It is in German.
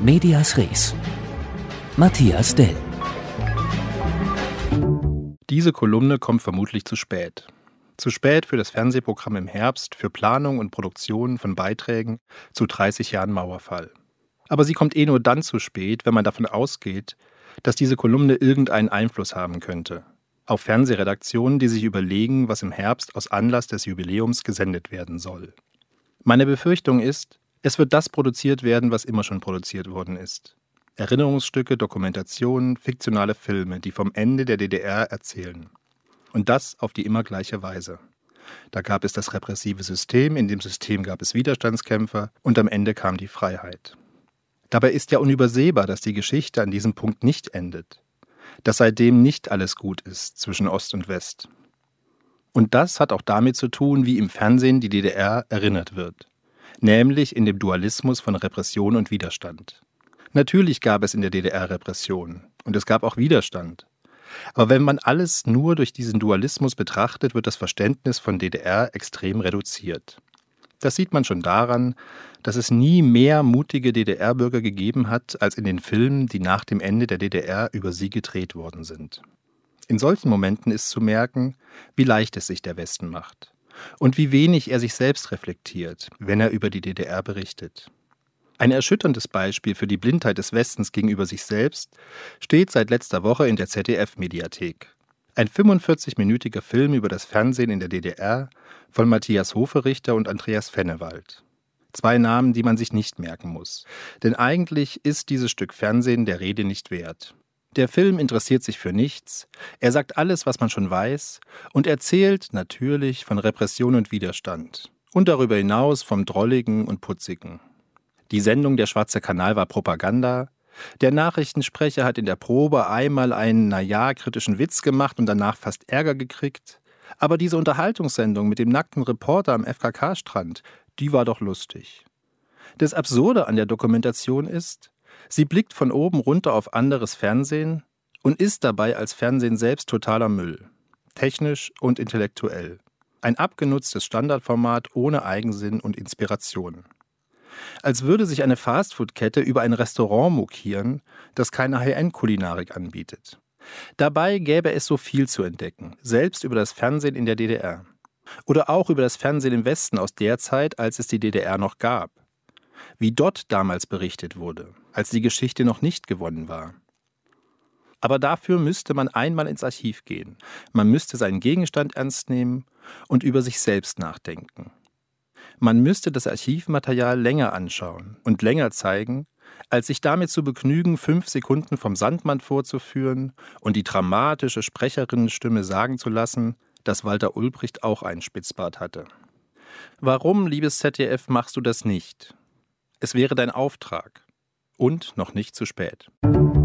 Medias Res. Matthias Dell. Diese Kolumne kommt vermutlich zu spät. Zu spät für das Fernsehprogramm im Herbst, für Planung und Produktion von Beiträgen zu 30 Jahren Mauerfall. Aber sie kommt nur dann zu spät, wenn man davon ausgeht, dass diese Kolumne irgendeinen Einfluss haben könnte. Auf Fernsehredaktionen, die sich überlegen, was im Herbst aus Anlass des Jubiläums gesendet werden soll. Meine Befürchtung ist, es wird das produziert werden, was immer schon produziert worden ist. Erinnerungsstücke, Dokumentationen, fiktionale Filme, die vom Ende der DDR erzählen. Und das auf die immer gleiche Weise. Da gab es das repressive System, in dem System gab es Widerstandskämpfer und am Ende kam die Freiheit. Dabei ist ja unübersehbar, dass die Geschichte an diesem Punkt nicht endet. Dass seitdem nicht alles gut ist zwischen Ost und West. Und das hat auch damit zu tun, wie im Fernsehen die DDR erinnert wird. Nämlich in dem Dualismus von Repression und Widerstand. Natürlich gab es in der DDR Repression und es gab auch Widerstand. Aber wenn man alles nur durch diesen Dualismus betrachtet, wird das Verständnis von DDR extrem reduziert. Das sieht man schon daran, dass es nie mehr mutige DDR-Bürger gegeben hat, als in den Filmen, die nach dem Ende der DDR über sie gedreht worden sind. In solchen Momenten ist zu merken, wie leicht es sich der Westen macht und wie wenig er sich selbst reflektiert, wenn er über die DDR berichtet. Ein erschütterndes Beispiel für die Blindheit des Westens gegenüber sich selbst steht seit letzter Woche in der ZDF-Mediathek. Ein 45-minütiger Film über das Fernsehen in der DDR von Matthias Hoferichter und Andreas Fennewald. 2 Namen, die man sich nicht merken muss. Denn eigentlich ist dieses Stück Fernsehen der Rede nicht wert. Der Film interessiert sich für nichts, er sagt alles, was man schon weiß und erzählt natürlich von Repression und Widerstand. Und darüber hinaus vom Drolligen und Putzigen. Die Sendung Der Schwarze Kanal war Propaganda. Der Nachrichtensprecher hat in der Probe einmal einen, kritischen Witz gemacht und danach fast Ärger gekriegt. Aber diese Unterhaltungssendung mit dem nackten Reporter am FKK-Strand, die war doch lustig. Das Absurde an der Dokumentation ist, sie blickt von oben runter auf anderes Fernsehen und ist dabei als Fernsehen selbst totaler Müll. Technisch und intellektuell. Ein abgenutztes Standardformat ohne Eigensinn und Inspiration. Als würde sich eine Fastfood-Kette über ein Restaurant mokieren, das keine High-End-Kulinarik anbietet. Dabei gäbe es so viel zu entdecken, selbst über das Fernsehen in der DDR. Oder auch über das Fernsehen im Westen aus der Zeit, als es die DDR noch gab. Wie dort damals berichtet wurde, als die Geschichte noch nicht gewonnen war. Aber dafür müsste man einmal ins Archiv gehen. Man müsste seinen Gegenstand ernst nehmen und über sich selbst nachdenken. Man müsste das Archivmaterial länger anschauen und länger zeigen, als sich damit zu begnügen, 5 Sekunden vom Sandmann vorzuführen und die dramatische Sprecherinnenstimme sagen zu lassen, dass Walter Ulbricht auch einen Spitzbart hatte. Warum, liebes ZDF, machst du das nicht? Es wäre dein Auftrag. Und noch nicht zu spät.